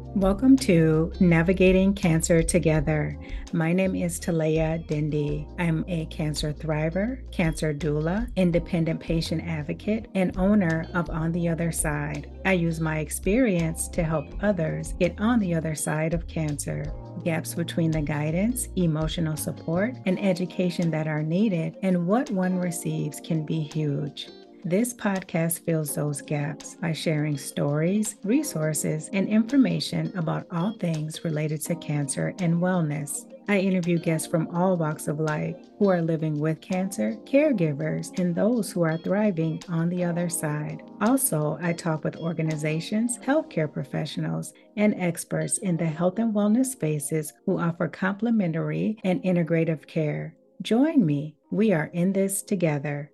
Welcome to Navigating Cancer Together. My name is Talaya Dindi. I'm a cancer thriver, cancer doula, independent patient advocate, and owner of On the Other Side. I use my experience to help others get on the other side of cancer. Gaps between the guidance, emotional support, and education that are needed and what one receives can be huge. This podcast fills those gaps by sharing stories, resources, and information about all things related to cancer and wellness. I interview guests from all walks of life who are living with cancer, caregivers, and those who are thriving on the other side. Also, I talk with organizations, healthcare professionals, and experts in the health and wellness spaces who offer complementary and integrative care. Join me. We are in this together.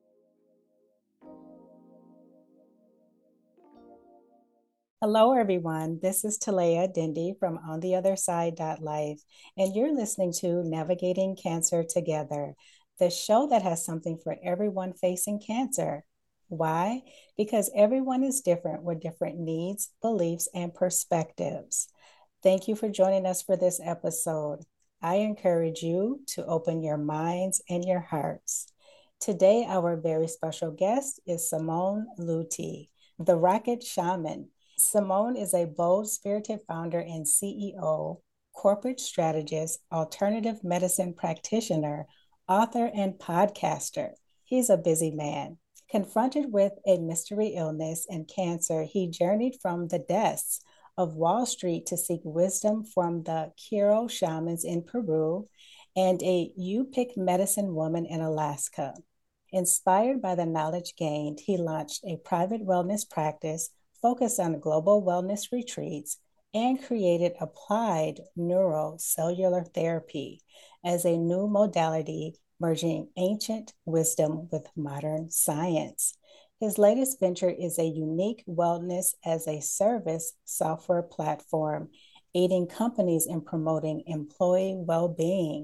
Hello, everyone. This is Talaya Dindi from On the Other Side Life, and you're listening to Navigating Cancer Together, the show that has something for everyone facing cancer. Why? Because everyone is different with different needs, beliefs, and perspectives. Thank you for joining us for this episode. I encourage you to open your minds and your hearts. Today, our very special guest is Simone Luti, the Rocket Shaman. Simone is a bold spirited founder and CEO, corporate strategist, alternative medicine practitioner, author, and podcaster. He's a busy man. Confronted with a mystery illness and cancer, he journeyed from the depths of Wall Street to seek wisdom from the Q'ero shamans in Peru and a Yupik medicine woman in Alaska. Inspired by the knowledge gained, he launched a private wellness practice focused on global wellness retreats and created applied neurocellular therapy as a new modality merging ancient wisdom with modern science. His latest venture is a unique wellness as a service software platform, aiding companies in promoting employee well-being.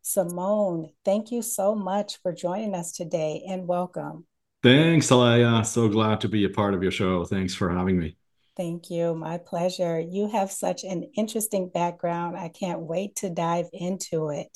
Simone, thank you so much for joining us today and welcome. Thanks, Alaya. So glad to be a part of your show. Thanks for having me. Thank you. My pleasure. You have such an interesting background. I can't wait to dive into it.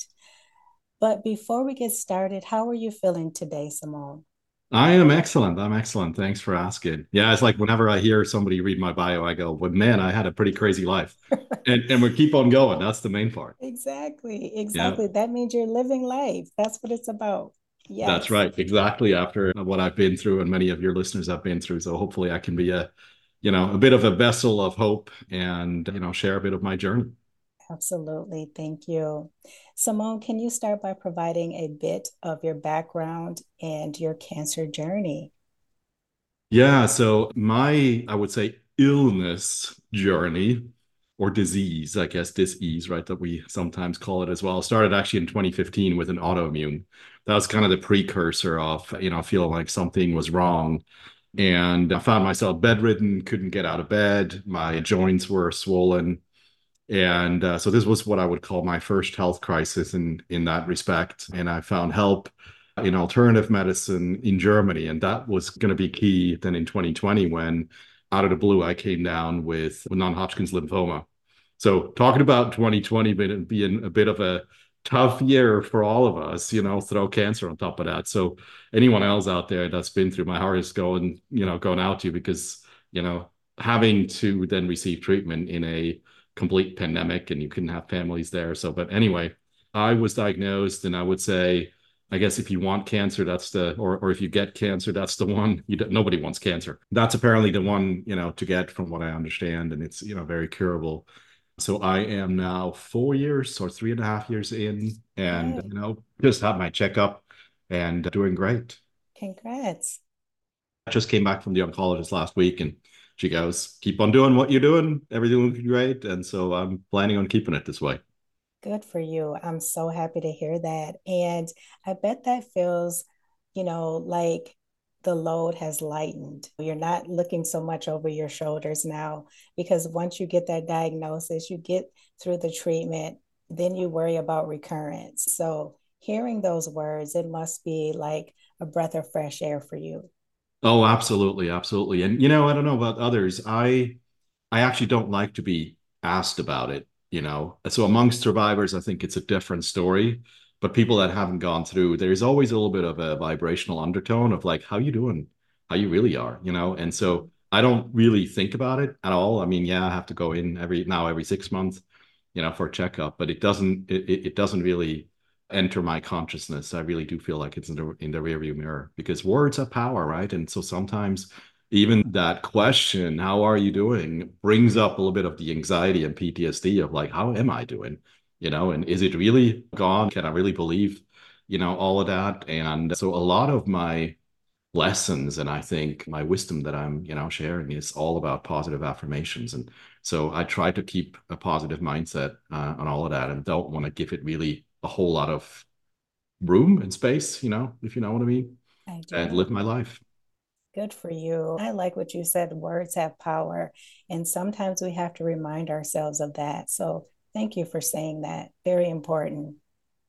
But before we get started, how are you feeling today, Simone? I am excellent. I'm excellent. Thanks for asking. Yeah, it's like whenever I hear somebody read my bio, I go, "Well, man, I had a pretty crazy life." And we keep on going. That's the main part. Exactly. Yeah, Exactly. That means you're living life. That's what it's about. that's Yes. right. Exactly after what I've been through and many of your listeners have been through. So hopefully I can be a bit of a vessel of hope and, share a bit of my journey. Absolutely. Thank you. Simone, can you start by providing a bit of your background and your cancer journey? Yeah, so my, I would say, illness journey or disease, I guess, disease, right, that we sometimes call it as well, started actually in 2015 with an autoimmune. That was kind of the precursor of, feeling like something was wrong. And I found myself bedridden, couldn't get out of bed. My joints were swollen. And so this was what I would call my first health crisis in that respect. And I found help in alternative medicine in Germany, and that was going to be key. Then in 2020, when out of the blue I came down with non-Hodgkin's lymphoma. So talking about 2020 being a bit of a tough year for all of us, throw cancer on top of that. So anyone else out there that's been through, my heart is going out to you because having to then receive treatment in a complete pandemic and you couldn't have families there. So, but anyway, I was diagnosed, and I would say, I guess if you want cancer, or if you get cancer, that's the one. Nobody wants cancer. That's apparently the one, to get from what I understand, and it's, very curable. So I am now 4 years or 3.5 years in, and Yay. just had my checkup and doing great. Congrats. I just came back from the oncologist last week, and she goes, "Keep on doing what you're doing. Everything looking great." And so I'm planning on keeping it this way. Good for you. I'm so happy to hear that. And I bet that feels, like the load has lightened. You're not looking so much over your shoulders now because once you get that diagnosis, you get through the treatment, then you worry about recurrence. So hearing those words, it must be like a breath of fresh air for you. Oh, absolutely, absolutely. And I don't know about others. I I actually don't like to be asked about it, you know. So amongst survivors, I think it's a different story. But people that haven't gone through, there's always a little bit of a vibrational undertone of like, how you doing? How you really are, you know? And so I don't really think about it at all. I mean, yeah, I have to go in every 6 months, you know, for a checkup, but it doesn't really enter my consciousness. I really do feel like it's in the rearview mirror because words have power, right? And so sometimes even that question, how are you doing, brings up a little bit of the anxiety and PTSD of like, how am I doing? You know, and is it really gone? Can I really believe, you know, all of that? And so a lot of my lessons and I think my wisdom that I'm, you know, sharing is all about positive affirmations. And so I try to keep a positive mindset on all of that and don't want to give it really a whole lot of room and space, you know, if you know what I mean, I and do. live my life. Good for you. I like what you said. Words have power. And sometimes we have to remind ourselves of that. So thank you for saying that. Very important.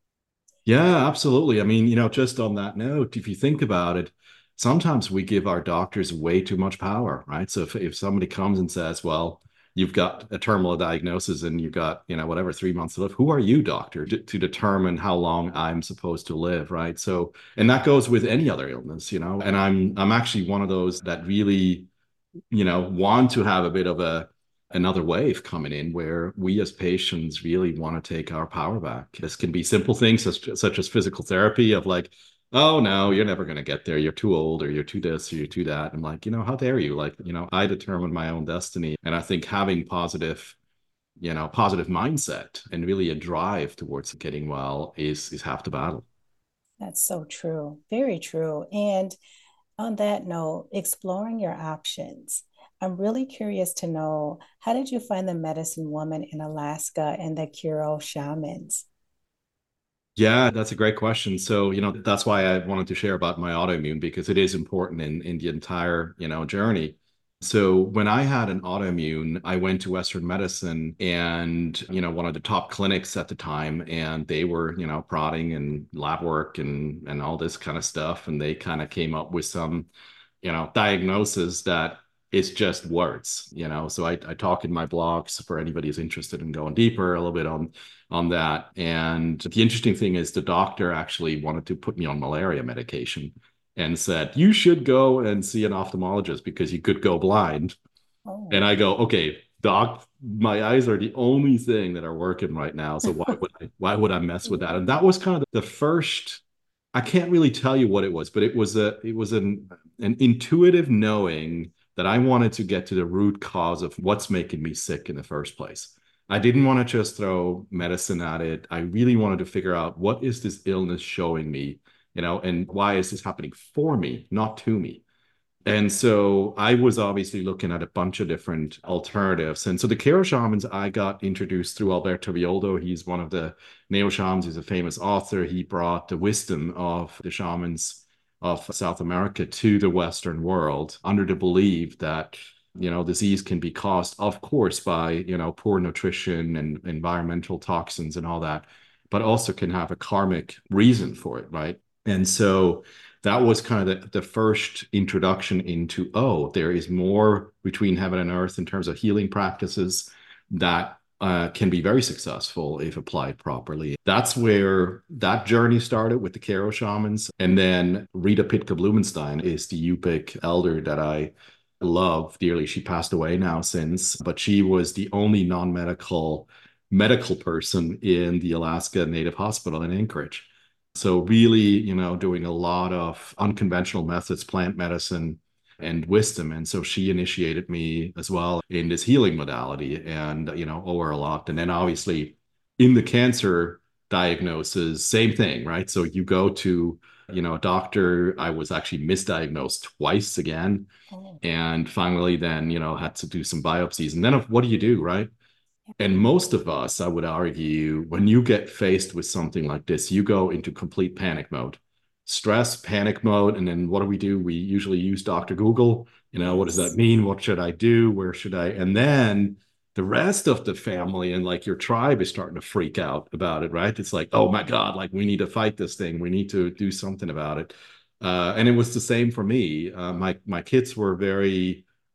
Yeah, absolutely. I mean, you know, just on that note, if you think about it, sometimes we give our doctors way too much power, right? So if somebody comes and says, well, you've got a terminal diagnosis and you've got, you know, whatever, 3 months to live, who are you, doctor, to determine how long I'm supposed to live, right? So, and that goes with any other illness, you know, and I'm actually one of those that really, you know, want to have a bit of a another wave coming in where we as patients really want to take our power back. This can be simple things such as physical therapy of like, oh no, you're never going to get there. You're too old or you're too this or you're too that. I'm like, you know, how dare you? Like, you know, I determine my own destiny. And I think having positive, you know, positive mindset and really a drive towards getting well is half the battle. That's so true. Very true. And on that note, exploring your options. I'm really curious to know, how did you find the medicine woman in Alaska and the Kuro shamans? Yeah, that's a great question. So, you know, that's why I wanted to share about my autoimmune because it is important in the entire, you know, journey. So when I had an autoimmune, I went to Western medicine and, you know, one of the top clinics at the time, and they were, you know, prodding and lab work and all this kind of stuff. And they kind of came up with some, you know, diagnosis that is just words, you know. So I talk in my blogs for anybody who's interested in going deeper a little bit on that. And the interesting thing is the doctor actually wanted to put me on malaria medication and said, you should go and see an ophthalmologist because you could go blind. And Oh, I go, okay, doc, my eyes are the only thing that are working right now. So why would I mess with that? And that was kind of the first, I can't really tell you what it was, but it was an intuitive knowing that I wanted to get to the root cause of what's making me sick in the first place. I didn't want to just throw medicine at it. I really wanted to figure out what is this illness showing me, you know, and why is this happening for me, not to me. And so I was obviously looking at a bunch of different alternatives. And so the Kero shamans, I got introduced through Alberto Violdo. He's one of the neo shamans. He's a famous author. He brought the wisdom of the shamans of South America to the Western world under the belief that, you know, disease can be caused, of course, by, you know, poor nutrition and environmental toxins and all that, but also can have a karmic reason for it, right? And so that was kind of the first introduction into, oh, there is more between heaven and earth in terms of healing practices that can be very successful if applied properly. That's where that journey started with the Karo shamans. And then Rita Pitka Blumenstein is the Yupik elder that I love dearly. She passed away now since, but she was the only non-medical medical person in the Alaska Native Hospital in Anchorage. So really, you know, doing a lot of unconventional methods, plant medicine and wisdom. And so she initiated me as well in this healing modality and, you know, owe her a lot. And then obviously in the cancer diagnosis, same thing, right? So you go to, you know, a doctor. I was actually misdiagnosed twice again. oh, And finally, then, you know, had to do some biopsies. And then what do you do, right? And most of us, I would argue, when you get faced with something like this, you go into complete panic mode, stress, panic mode. And then what do? We usually use Dr. Google. You know, what does that yes. mean? What should I do? Where should I? And then the rest of the family and like your tribe is starting to freak out about it, right? It's like, oh my God, like we need to fight this thing. We need to do something about it. And it was the same for me. My kids were very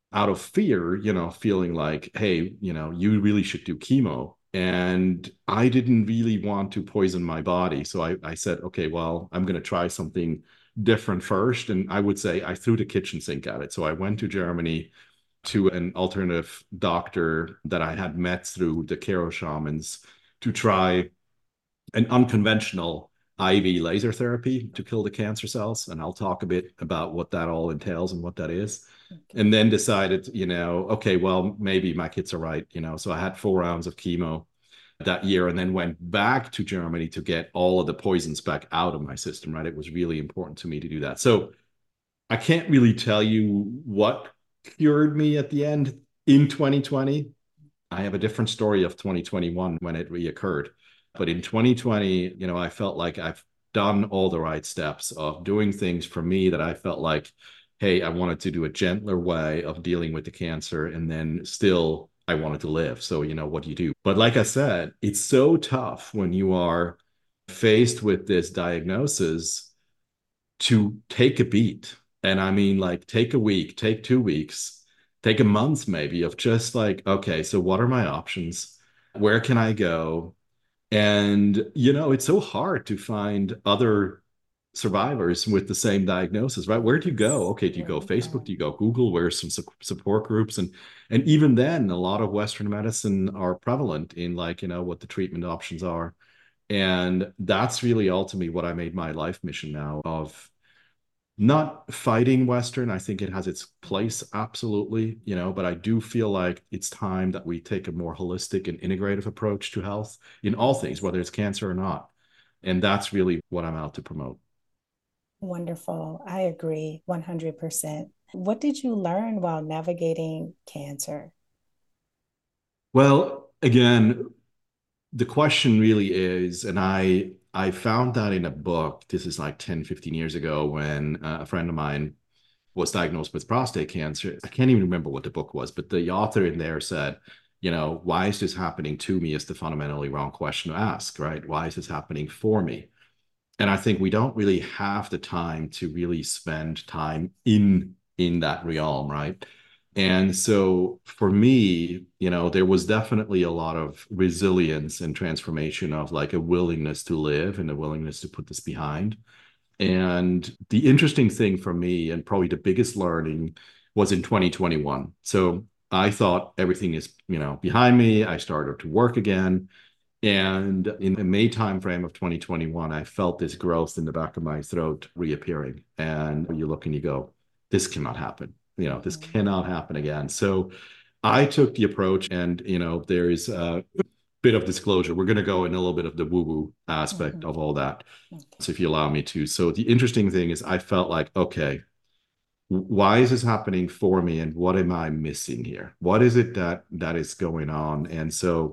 out of fear, feeling like, hey, you really should do chemo. And I didn't really want to poison my body. So I said, okay, well, I'm going to try something different first. And I would say I threw the kitchen sink at it. So I went to Germany to an alternative doctor that I had met through the Kero shamans to try an unconventional IV laser therapy to kill the cancer cells. And I'll talk a bit about what that all entails and what that is. Okay. And then decided, okay, well, maybe my kids are right. So I had 4 rounds of chemo that year and then went back to Germany to get all of the poisons back out of my system, right? It was really important to me to do that. So I can't really tell you what cured me at the end in 2020. I have a different story of 2021 when it reoccurred. But in 2020, I felt like I've done all the right steps of doing things for me that I felt like, hey, I wanted to do a gentler way of dealing with the cancer. And then still, I wanted to live. So, what do you do? But like I said, it's so tough when you are faced with this diagnosis to take a beat. And I mean, like, take a week, take 2 weeks, take a month maybe of just like, okay, so what are my options? Where can I go? And, it's so hard to find other survivors with the same diagnosis, right? Where do you go? Okay, do you Where go you Facebook? go. Do you go Google? Where's some support groups? And even then, a lot of Western medicine are prevalent in like, what the treatment options are. And that's really ultimately what I made my life mission now of not fighting Western. I think it has its place, absolutely, but I do feel like it's time that we take a more holistic and integrative approach to health in all things, whether it's cancer or not. And that's really what I'm out to promote. Wonderful. I agree 100%. What did you learn while navigating cancer? Well, again, the question really is, and I found that in a book. This is like 10, 15 years ago when a friend of mine was diagnosed with prostate cancer. I can't even remember what the book was, but the author in there said, why is this happening to me is the fundamentally wrong question to ask, right? Why is this happening for me? And I think we don't really have the time to really spend time in that realm, right? And so for me, there was definitely a lot of resilience and transformation of like a willingness to live and a willingness to put this behind. And the interesting thing for me, and probably the biggest learning, was in 2021. So I thought everything is, behind me. I started to work again. And in the May timeframe of 2021, I felt this growth in the back of my throat reappearing. And you look and you go, this cannot happen. This Mhm. cannot happen again. So I took the approach, and there is a bit of disclosure. We're going to go in a little bit of the woo-woo aspect Mhm. of all that. Okay. So if you allow me to. So the interesting thing is I felt like, okay, why is this happening for me and what am I missing here? What is it that is going on? And so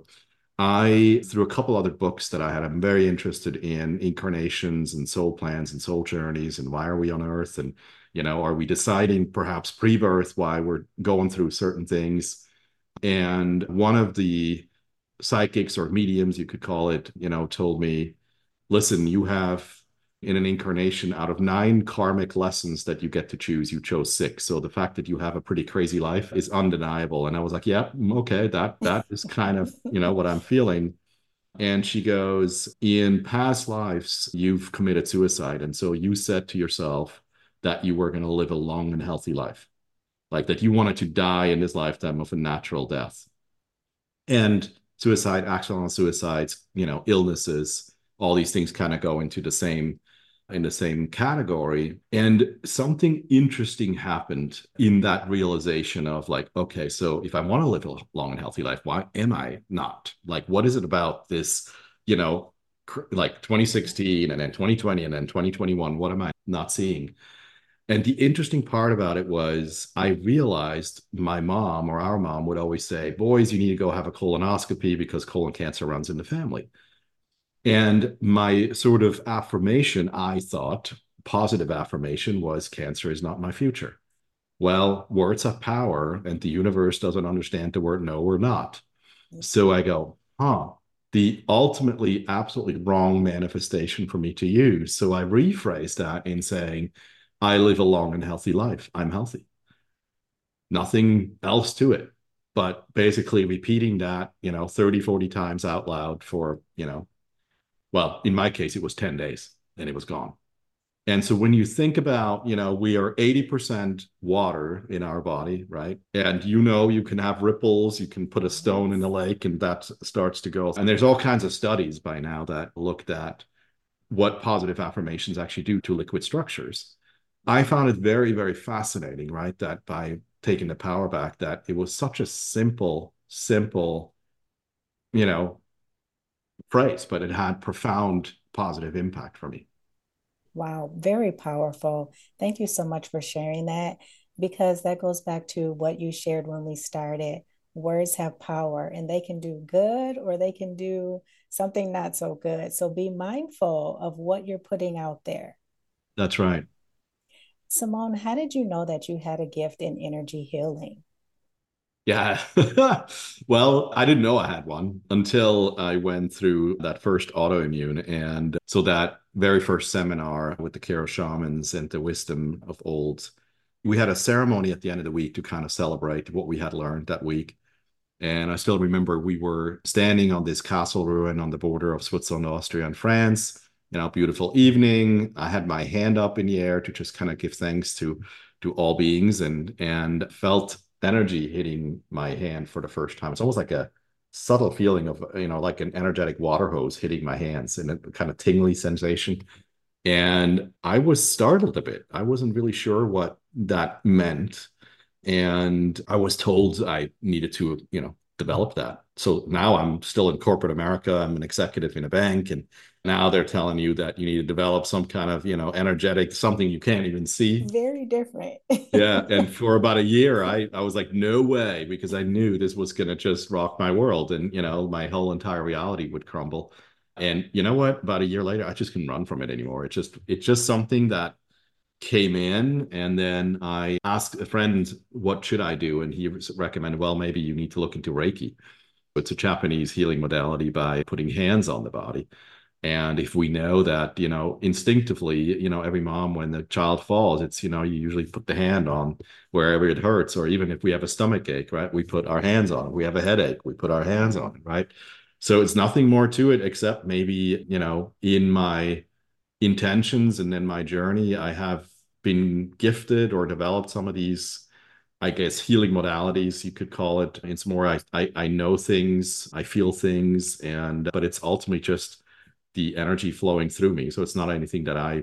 I, through a couple other books that I had, I'm very interested in incarnations and soul plans and soul journeys and why are we on earth? And, are we deciding perhaps pre-birth why we're going through certain things? And one of the psychics or mediums, you could call it, told me, listen, you have in an incarnation out of 9 karmic lessons that you get to choose, you chose 6. So the fact that you have a pretty crazy life is undeniable. And I was like, yeah, okay, that is kind of, what I'm feeling. And she goes, in past lives, you've committed suicide. And so you said to yourself that you were going to live a long and healthy life, like that you wanted to die in this lifetime of a natural death. And suicide, accidental suicides, illnesses, all these things kind of go into the same in the same category. And something interesting happened in that realization of like, okay, so if I want to live a long and healthy life, why am I not? Like, what is it about this, like 2016 and then 2020 and then 2021? What am I not seeing? And the interesting part about it was I realized my mom or our mom would always say, boys, you need to go have a colonoscopy because colon cancer runs in the family. And my sort of affirmation, I thought, positive affirmation was cancer is not my future. Well, words have power, and the universe doesn't understand the word no or not. So I go, huh, the ultimately absolutely wrong manifestation for me to use. So I rephrase that in saying, I live a long and healthy life. I'm healthy. Nothing else to it. But basically repeating that, 30, 40 times out loud for, well, in my case, it was 10 days and it was gone. And so when you think about, we are 80% water in our body, right? And you can have ripples, you can put a stone in the Yes. lake and that starts to go. And there's all kinds of studies by now that looked at what positive affirmations actually do to liquid structures. I found it very, very fascinating, right? That by taking the power back, that it was such a simple, you know, phrase, but it had profound positive impact for me. Wow, very powerful. Thank you so much for sharing that because that goes back to what you shared when we started. Words have power and they can do good or they can do something not so good. So be mindful of what you're putting out there. That's right. Simone, how did you know that you had a gift in energy healing? Yeah. Well, I didn't know I had one until I went through that first autoimmune. And so that very first seminar with the Kero shamans and the wisdom of old, we had a ceremony at the end of the week to kind of celebrate what we had learned that week. And I still remember we were standing on this castle ruin on the border of Switzerland, Austria, and France. Beautiful evening. I had my hand up in the air to just kind of give thanks to all beings and felt energy hitting my hand for the first time. It's almost like a subtle feeling of, like an energetic water hose hitting my hands and a kind of tingly sensation. And I was startled a bit. I wasn't really sure what that meant. And I was told I needed to, develop that. So now I'm still in corporate America. I'm an executive in a bank. And now they're telling you that you need to develop some kind of, energetic, something you can't even see. Very different. Yeah. And for about a year, I was like, no way, because I knew this was going to just rock my world and, my whole entire reality would crumble. And you know what? About a year later, I just couldn't run from it anymore. It's just something that came in. And then I asked a friend, what should I do? And he recommended, well, maybe you need to look into Reiki. It's a Japanese healing modality by putting hands on the body. And if we know that, instinctively, every mom, when the child falls, it's, you usually put the hand on wherever it hurts. Or even if we have a stomach ache, right, we put our hands on it. We have a headache, we put our hands on it, right? So it's nothing more to it except maybe, in my intentions and in my journey, I have been gifted or developed some of these, I guess, healing modalities, you could call it. It's more I know things, I feel things, and but it's ultimately just the energy flowing through me. So it's not anything that I,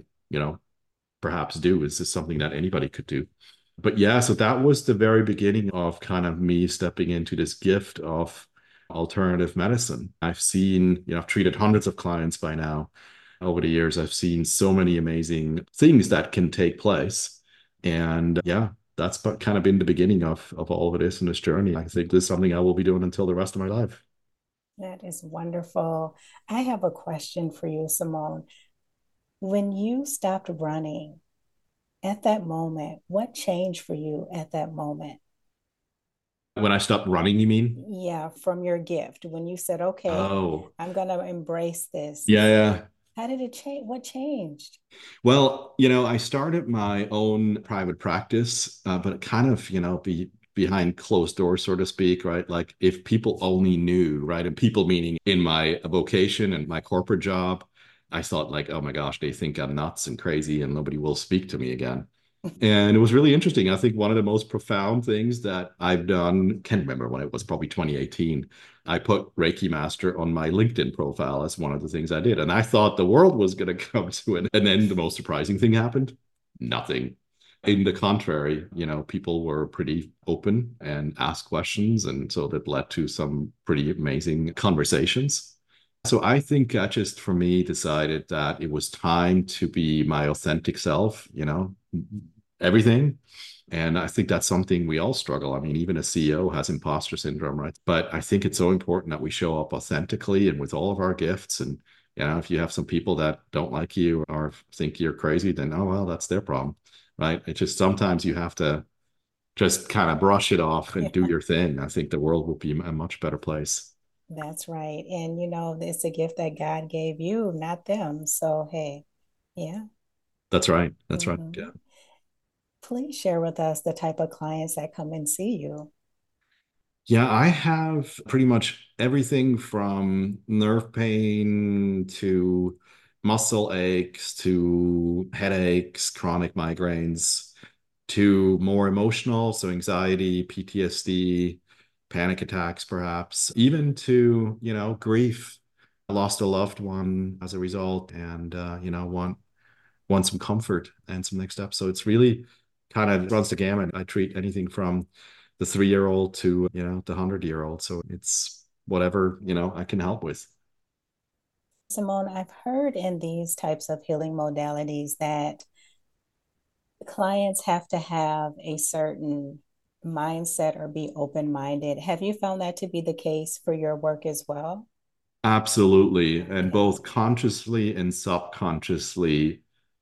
perhaps do. It's just something that anybody could do. But yeah, so that was the very beginning of kind of me stepping into this gift of alternative medicine. I've seen, I've treated hundreds of clients by now over the years. I've seen so many amazing things that can take place. And yeah, that's kind of been the beginning of all of this in this journey. I think this is something I will be doing until the rest of my life. That is wonderful. I have a question for you, Simone. When you stopped running at that moment, what changed for you at that moment? When I stopped running, you mean? Yeah, from your gift, when you said, okay, Oh, I'm going to embrace this. yeah, yeah. How did it change? What changed? Well, I started my own private practice, but kind of, behind closed doors, so to speak, right? Like if people only knew, right? And people meaning in my vocation and my corporate job, I thought like, oh my gosh, they think I'm nuts and crazy and nobody will speak to me again. And it was really interesting. I think one of the most profound things that I've done, can't remember when it was, probably 2018. I put Reiki Master on my LinkedIn profile as one of the things I did. And I thought the world was going to come to an end. And then the most surprising thing happened, nothing. In the contrary, people were pretty open and asked questions. And so that led to some pretty amazing conversations. So I think I just, for me, decided that it was time to be my authentic self, everything. And I think that's something we all struggle. I mean, even a CEO has imposter syndrome, right? But I think it's so important that we show up authentically and with all of our gifts. And, if you have some people that don't like you or think you're crazy, then, oh, well, that's their problem, right? It's just sometimes you have to just kind of brush it off and do Yeah, your thing. I think the world will be a much better place. that's right. And it's a gift that God gave you, not them. So, hey, yeah. That's right. That's right. Yeah. Mhm. Please share with us the type of clients that come and see you. Yeah, I have pretty much everything from nerve pain to muscle aches to headaches, chronic migraines to more emotional, so anxiety, PTSD, panic attacks, perhaps, even to, grief. I lost a loved one as a result and, want some comfort and some next steps. So it's really kind of runs the gamut. I treat anything from the 3-year old to, the 100-year old. So it's whatever, I can help with. Simone, I've heard in these types of healing modalities that clients have to have a certain mindset or be open minded. Have you found that to be the case for your work as well? Absolutely. And both consciously and subconsciously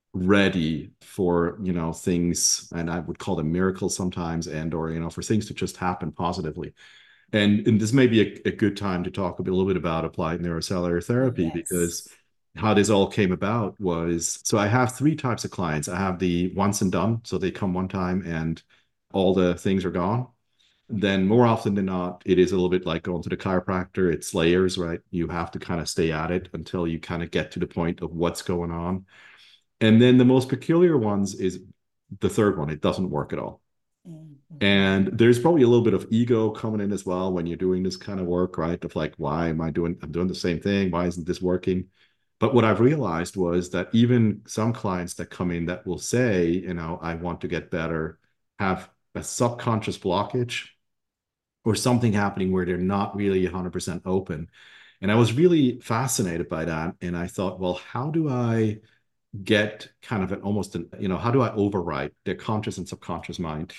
ready for, things, and I would call them miracles sometimes, and or, for things to just happen positively. And this may be a good time to talk a little bit about applied neurocellular therapy Yes. because how this all came about was so I have three types of clients. I have the once and done, so they come one time and all the things are gone. Then more often than not, it is a little bit like going to the chiropractor. It's layers, right? You have to kind of stay at it until you kind of get to the point of what's going on. And then the most peculiar ones is the third one. It doesn't work at all. Mm-hmm. And there's probably a little bit of ego coming in as well when you're doing this kind of work, right? Of like, why am I doing, I'm doing the same thing. Why isn't this working? But what I've realized was that even some clients that come in that will say, I want to get better, have a subconscious blockage or something happening where they're not really 100% open. And I was really fascinated by that. And I thought, well, how do I get kind of an almost an, how do I override their conscious and subconscious mind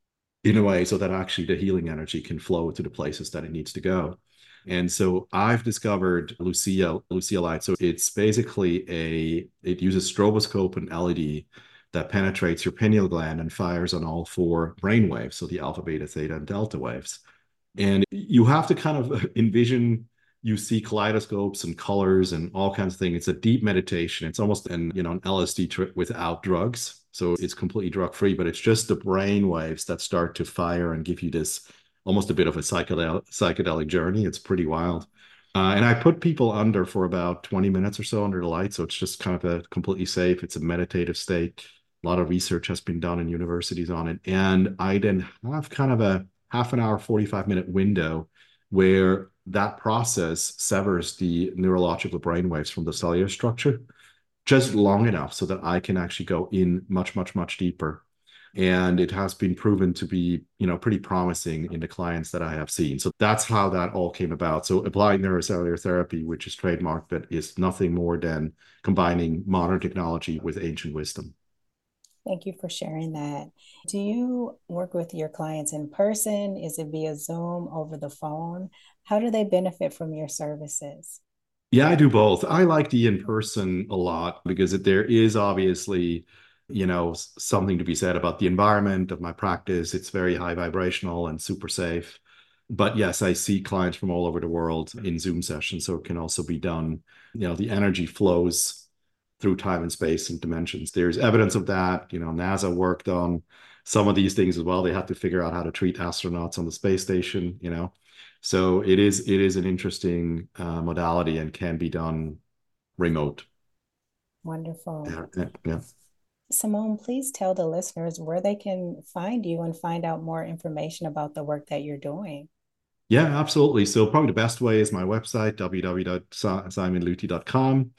in a way so that actually the healing energy can flow to the places that it needs to go. And so I've discovered Lucia Light. So it's basically it uses stroboscope and LED that penetrates your pineal gland and fires on all four brain waves. So the alpha, beta, theta, and delta waves. And you have to kind of envision you see kaleidoscopes and colors and all kinds of things. It's a deep meditation. It's almost an LSD trip without drugs. So it's completely drug free, but it's just the brain waves that start to fire and give you this almost a bit of a psychedelic journey. It's pretty wild. And I put people under for about 20 minutes or so under the light. So it's just kind of a completely safe. It's a meditative state. A lot of research has been done in universities on it. And I then have kind of a half an hour, 45-minute window where that process severs the neurological brainwaves from the cellular structure just long enough so that I can actually go in much, much, much deeper. And it has been proven to be, pretty promising in the clients that I have seen. So that's how that all came about. So applied neurocellular therapy, which is trademarked, but is nothing more than combining modern technology with ancient wisdom. Thank you for sharing that. Do you work with your clients in person? Is it via Zoom, over the phone? How do they benefit from your services? Yeah, I do both. I like the in person a lot because there is obviously, something to be said about the environment of my practice. It's very high vibrational and super safe. But yes, I see clients from all over the world in Zoom sessions, so it can also be done. The energy flows through time and space and dimensions. There's evidence of that. NASA worked on some of these things as well. They had to figure out how to treat astronauts on the space station. So it is an interesting modality and can be done remote. Wonderful. Yeah, yeah, yeah. Simone, please tell the listeners where they can find you and find out more information about the work that you're doing. Yeah, absolutely. So probably the best way is my website, www.simonluti.com.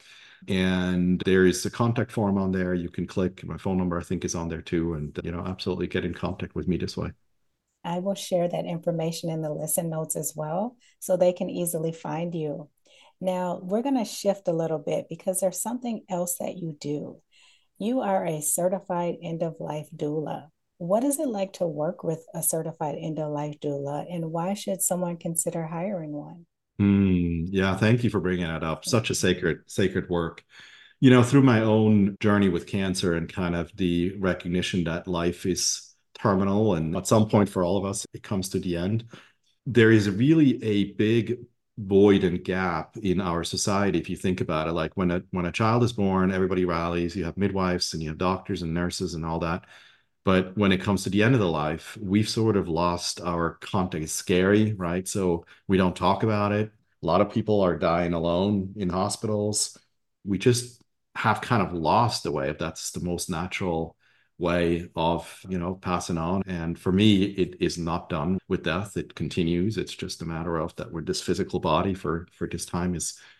And there is a contact form on there. You can click. My phone number, I think, is on there too. And, absolutely get in contact with me this way. I will share that information in the listen notes as well so they can easily find you. Now, we're going to shift a little bit because there's something else that you do. You are a certified end of life doula. What is it like to work with a certified end of life doula, and why should someone consider hiring one? Yeah, thank you for bringing that up. Such a sacred work. Through my own journey with cancer and kind of the recognition that life is terminal and at some point for all of us, it comes to the end. There is really a big void and gap in our society if you think about it. Like when a child is born, everybody rallies, you have midwives and you have doctors and nurses and all that. But when it comes to the end of the life, we've sort of lost our context. It's scary, right? So we don't talk about it. A lot of people are dying alone in hospitals. We just have kind of lost the way if that's the most natural way of, passing on. And for me, it is not done with death. It continues. It's just a matter of that we're this physical body for this time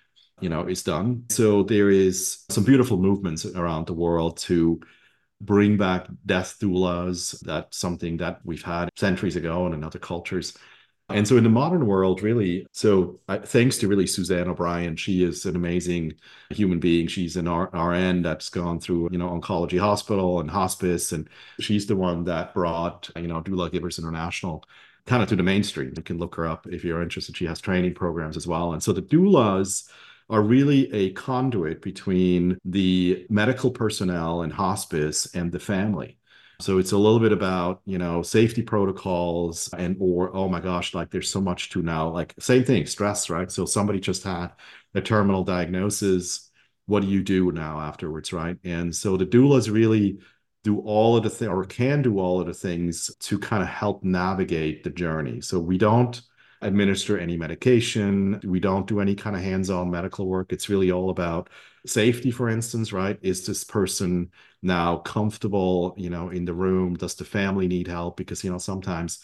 is done. So there is some beautiful movements around the world to bring back death doulas. That's something that we've had centuries ago and in other cultures. And so in the modern world, really, thanks to really Suzanne O'Brien, she is an amazing human being. She's an RN that's gone through, oncology hospital and hospice. And she's the one that brought, Doula Givers International kind of to the mainstream. You can look her up if you're interested. She has training programs as well. And so the doulas are really a conduit between the medical personnel and hospice and the family. So it's a little bit about, safety protocols or, oh my gosh, like there's so much to now, like same thing, stress, right? So somebody just had a terminal diagnosis. What do you do now afterwards, right? And so the doulas really do all of the things or can do all of the things to kind of help navigate the journey. So we don't administer any medication. We don't do any kind of hands-on medical work. It's really all about safety, for instance, right? Is this person now comfortable, in the room? Does the family need help? Because, sometimes,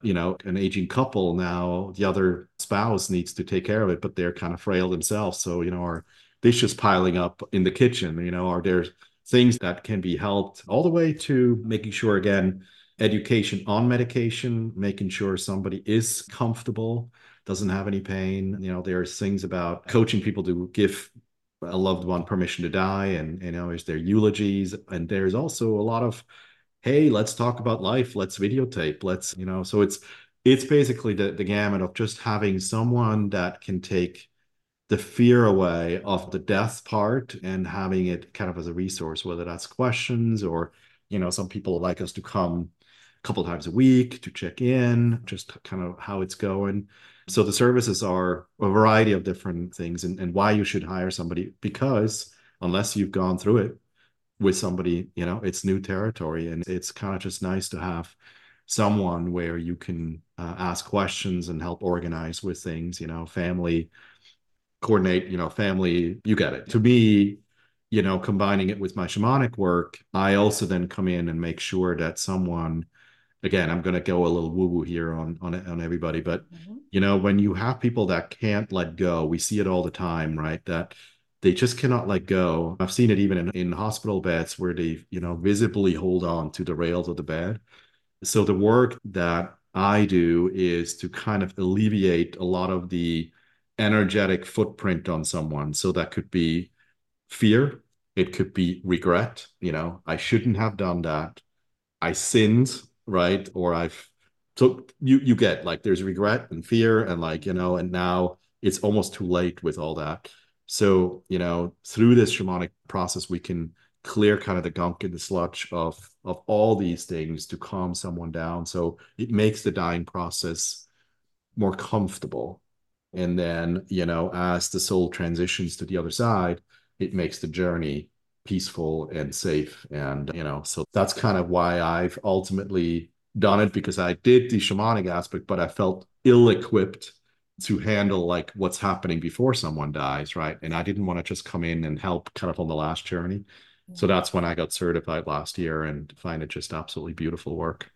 an aging couple now, the other spouse needs to take care of it, but they're kind of frail themselves. So, are dishes piling up in the kitchen? Are there things that can be helped all the way to making sure, again, education on medication, making sure somebody is comfortable, doesn't have any pain. There's things about coaching people to give a loved one permission to die, and is there eulogies, and there's also a lot of, hey, let's talk about life, let's videotape, let's, so it's basically the gamut of just having someone that can take the fear away of the death part and having it kind of as a resource, whether that's questions or, some people like us to come a couple times a week to check in, just kind of how it's going. So the services are a variety of different things, and why you should hire somebody, because unless you've gone through it with somebody, it's new territory, and it's kind of just nice to have someone where you can ask questions and help organize with things, family coordinate, family, you get it. To me, combining it with my shamanic work, I also then come in and make sure that someone, again, I'm going to go a little woo woo here on everybody, but when you have people that can't let go, we see it all the time, right? That they just cannot let go. I've seen it even in hospital beds where they, visibly hold on to the rails of the bed. So the work that I do is to kind of alleviate a lot of the energetic footprint on someone. So that could be fear, it could be regret, I shouldn't have done that. I sinned, right? Or I've so you get like there's regret and fear and like, and now it's almost too late with all that. So, through this shamanic process, we can clear kind of the gunk and the sludge of all these things to calm someone down. So it makes the dying process more comfortable. And then, as the soul transitions to the other side, it makes the journey peaceful and safe. And, so that's kind of why I've ultimately done it, because I did the shamanic aspect, but I felt ill equipped to handle like what's happening before someone dies, right? And I didn't want to just come in and help kind of on the last journey. So that's when I got certified last year and find it just absolutely beautiful work.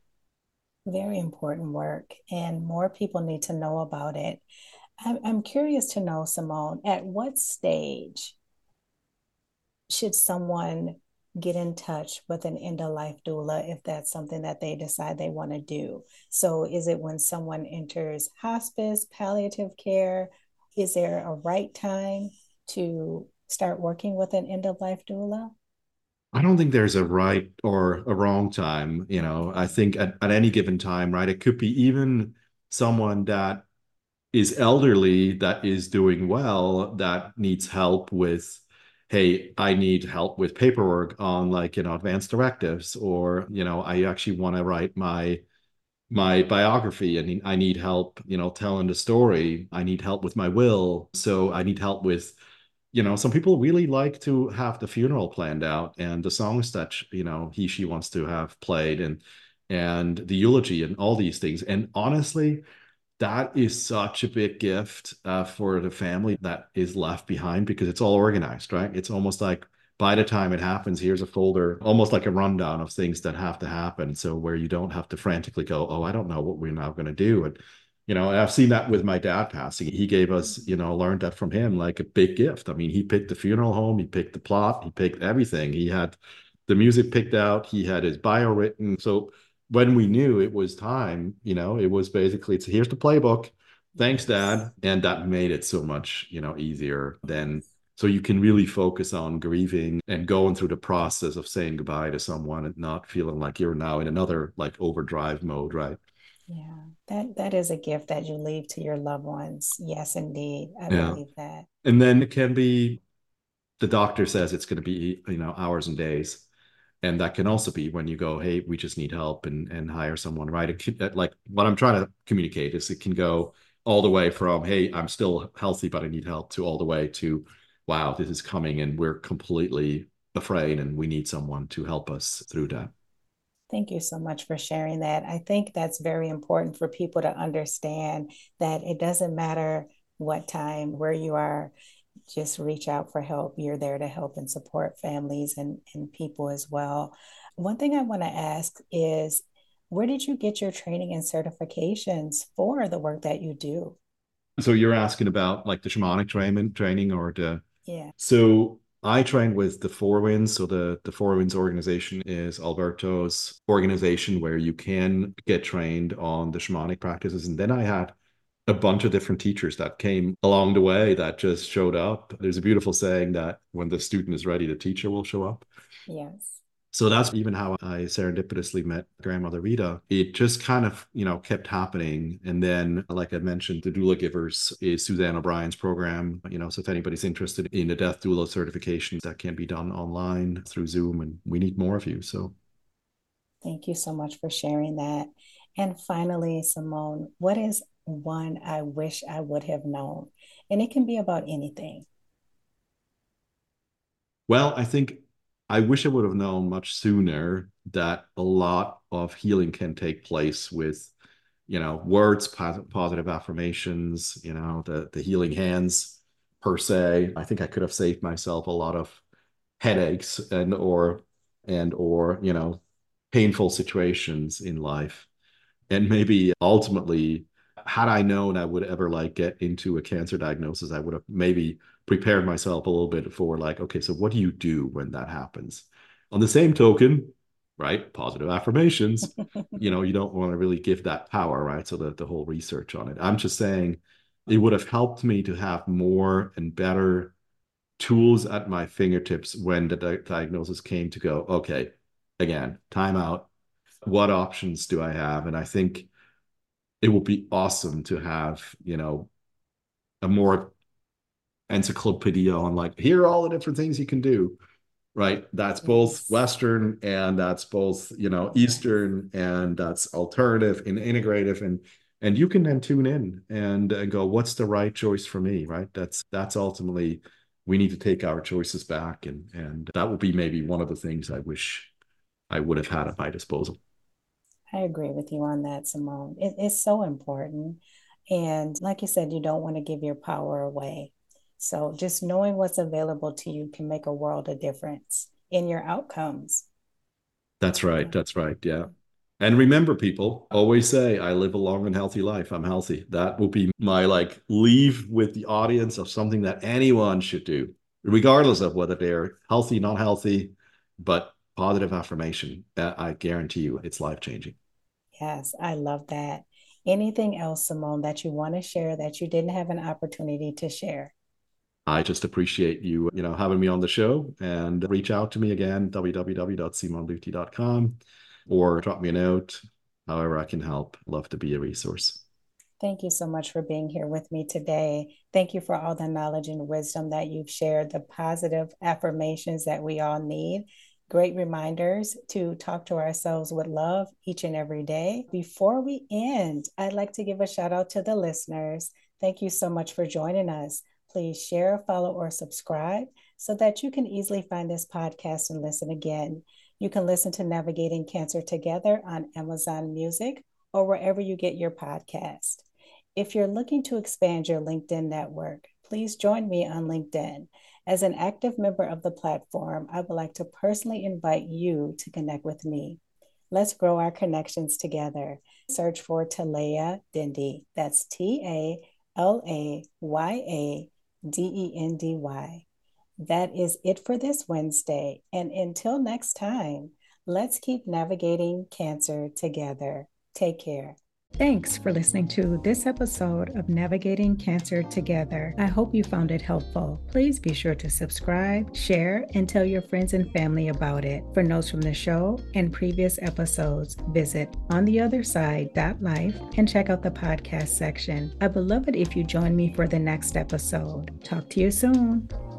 Very important work, and more people need to know about it. I'm curious to know, Simone, at what stage should someone get in touch with an end of life doula if that's something that they decide they want to do? So, is it when someone enters hospice, palliative care? Is there a right time to start working with an end of life doula? I don't think there's a right or a wrong time. I think at any given time, right? It could be even someone that is elderly that is doing well that needs help with, hey, I need help with paperwork on like, advanced directives, or, I actually want to write my biography and I need help, telling the story. I need help with my will. So I need help with some people really like to have the funeral planned out and the songs that she wants to have played, and the eulogy and all these things. And honestly, that is such a big gift for the family that is left behind, because it's all organized, right? It's almost like by the time it happens, here's a folder, almost like a rundown of things that have to happen. So where you don't have to frantically go, oh, I don't know what we're now going to do. And, I've seen that with my dad passing. He gave us, learned that from him, like a big gift. I mean, he picked the funeral home, he picked the plot, he picked everything. He had the music picked out, he had his bio written. So when we knew it was time, it was basically, here's the playbook. Thanks, Dad. And that made it so much, easier then. So you can really focus on grieving and going through the process of saying goodbye to someone and not feeling like you're now in another like overdrive mode, right? Yeah, that is a gift that you leave to your loved ones. Yes, indeed. I Yeah. believe that. And then it can be, the doctor says it's going to be, hours and days. And that can also be when you go, hey, we just need help, and hire someone, right? Like what I'm trying to communicate is it can go all the way from, hey, I'm still healthy, but I need help, to all the way to, wow, this is coming and we're completely afraid and we need someone to help us through that. Thank you so much for sharing that. I think that's very important for people to understand that it doesn't matter what time, where you are, just reach out for help. You're there to help and support families and people as well. One thing I want to ask is, where did you get your training and certifications for the work that you do? So you're asking about like the shamanic training or the Yeah. so I trained with the Four Winds. So the Four Winds organization is Alberto's organization where you can get trained on the shamanic practices. And then I had a bunch of different teachers that came along the way that just showed up. There's a beautiful saying that when the student is ready, the teacher will show up. Yes. So that's even how I serendipitously met grandmother Rita. It just kind of, kept happening. And then, like I mentioned, the Doula Givers is Suzanne O'Brien's program. So if anybody's interested in the death doula certification, that can be done online through Zoom, and we need more of you. So Thank you so much for sharing that. And finally, Simone, what is one I wish I would have known? And it can be about anything. well, I think I wish I would have known much sooner that a lot of healing can take place with, words, positive affirmations, the healing hands per se. I think I could have saved myself a lot of headaches and or painful situations in life. And maybe ultimately, had I known I would ever like get into a cancer diagnosis, I would have maybe prepared myself a little bit for like, okay, so what do you do when that happens? On the same token, right? Positive affirmations, you don't want to really give that power, right? So the whole research on it. I'm just saying it would have helped me to have more and better tools at my fingertips when the diagnosis came to go, okay, again, time out. What options do I have? And I think it would be awesome to have, a more encyclopedia on like, here are all the different things you can do, right? That's both Yes. Western and that's both, Yes. Eastern, and that's alternative and integrative. And you can then tune in and go, what's the right choice for me, right? That's ultimately, we need to take our choices back. And that will be maybe one of the things I wish I would have had at my disposal. I agree with you on that, Simone. It's so important. And like you said, you don't want to give your power away. So just knowing what's available to you can make a world of difference in your outcomes. That's right. Yeah. That's right. Yeah. And remember, people always say, I live a long and healthy life. I'm healthy. That will be my like leave with the audience of something that anyone should do, regardless of whether they're healthy, not healthy, but positive affirmation. I guarantee you it's life changing. Yes, I love that. Anything else, Simone, that you want to share that you didn't have an opportunity to share? I just appreciate you, having me on the show, and reach out to me again, www.simonluti.com, or drop me a note. However I can help. Love to be a resource. Thank you so much for being here with me today. Thank you for all the knowledge and wisdom that you've shared, the positive affirmations that we all need. Great reminders to talk to ourselves with love each and every day. Before we end, I'd like to give a shout out to the listeners. Thank you so much for joining us. please share, follow, or subscribe so that you can easily find this podcast and listen again. You can listen to Navigating Cancer Together on Amazon Music or wherever you get your podcast. If you're looking to expand your LinkedIn network, please join me on LinkedIn. As an active member of the platform, I would like to personally invite you to connect with me. Let's grow our connections together. Search for Talaya Dendy. That's TALAYADENDY. That is it for this Wednesday. And until next time, let's keep navigating cancer together. Take care. Thanks for listening to this episode of Navigating Cancer Together. I hope you found it helpful. Please be sure to subscribe, share, and tell your friends and family about it. For notes from the show and previous episodes, visit ontheotherside.life and check out the podcast section. I would love it if you join me for the next episode. Talk to you soon.